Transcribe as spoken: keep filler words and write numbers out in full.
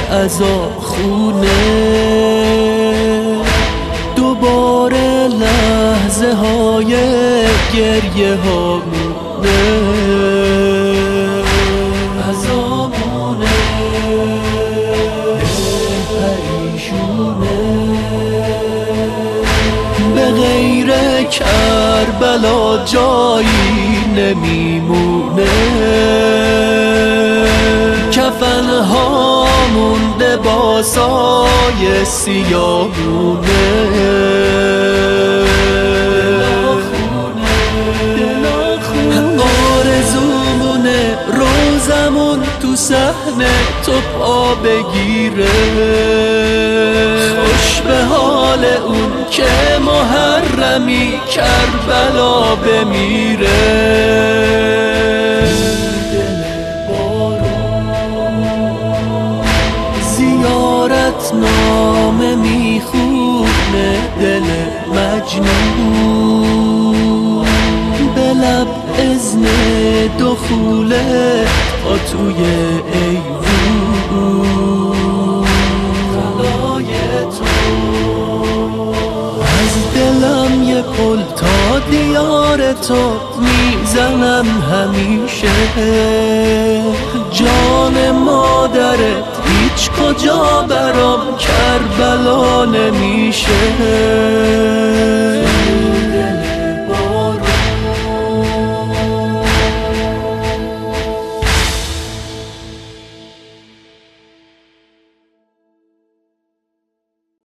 عزا خونه، دوباره لحظه های گریه ها مونه، عزامونه پریشونه. به غیر کربلا جایی نمیمونه، کفنها مونده با سایه سیاهونه. آرزومونه روزمون تو صحنه تو پا بگیره، خوش به حال اون که محرمی کربلا بمیره. زیارت نامه میخونه دل مجنون، به لب اذن دخوله تا توی ایوون. خلای تو از دلم یه پل تا دیار تو میزنم همیشه، جان مادرت هیچ کجا برام کربلا نمیشه.